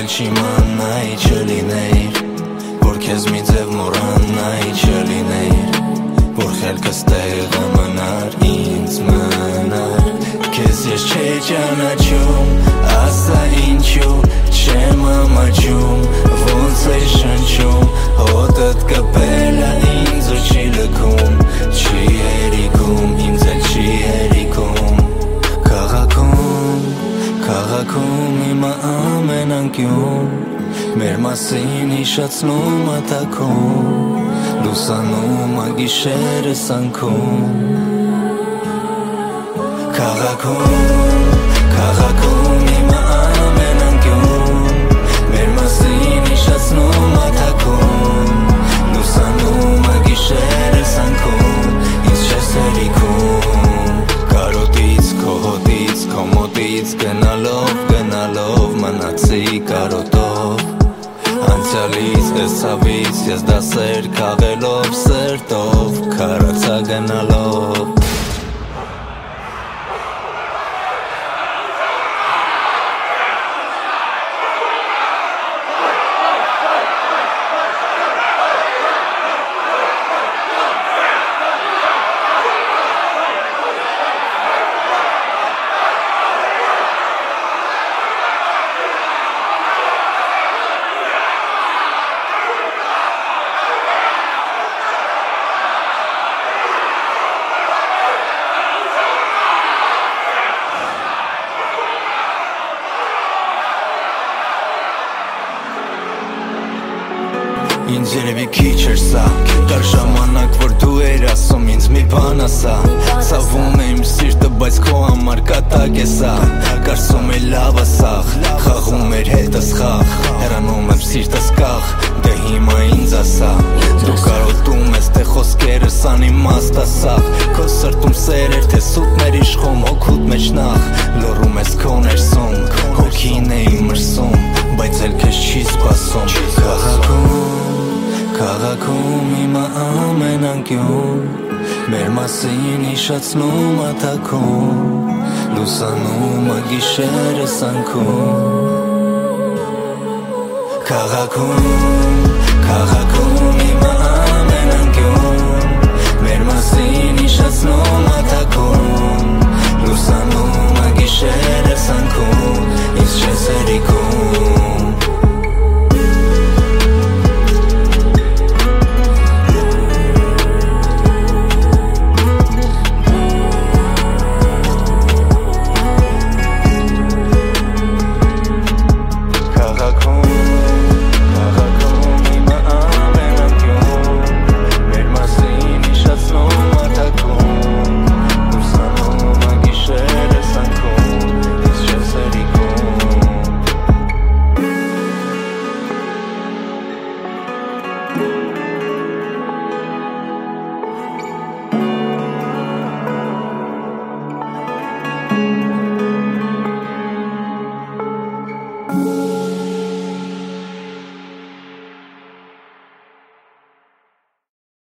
չիմանայի չլիներ, որ քեզ մի ձև մոռանայի չլիներ, որ խելքս տեղը մնար, ինձ մնար, քեզ ես չէի ճանաչում, ասա ինչու չեմ ամաչում, ոնց է շնչում, հոտդ կպել է ինձ ու չի լքում, չի երիքում, ինձ էլ չի երիքում, քաղաքում իմը ամեն անկյուն, մեր մասին հիշացնում ատակում, լուսանում ագիշերը սանքում, քաղաքում իմը ամեն անկյուն, մեր մասին հիշացնում ատակում, լուսանում ագիշերը սանքում, ինձ չես հերիքում, կարոտից, քո հոտից, քո մոտից գնալով մնացի կարոտով, անցյալից, տեսավից, ես դասեր քաղելով սերտով, քարացա գնալով. Ինձ երևի քիչ էր սա, կար ժամանակ, որ դու էր ասում ինձ մի բան ասա, ցավում է իմ սիրտը, բայց քո համար կատակ է սա, կարծում էի լավ ասախ, խաղում էր հետս խաղ, հեռանում եմ սիրտս կախ, դե հիմա ինձ ասա, դու կարոտում ես, թե խոսքերս անիմաստ ասախ, քո սրտում սեր էր, թե սուտներ իշխում, հոգուտ մեջ նախ, լոռում ես քո ներսում, հոգին է իմ մրսում, բայց էլ քեզ չի սպասում, քաղաքում իմը ամեն անկյուն, մեր մասին հիշացնում ատակում, լուսանում ագիշերը սանքում, քաղաքում իմը ամեն անկյուն, մեր մասին հիշացնում ատակում, լուսանում ագիշերը սանքում, ինձ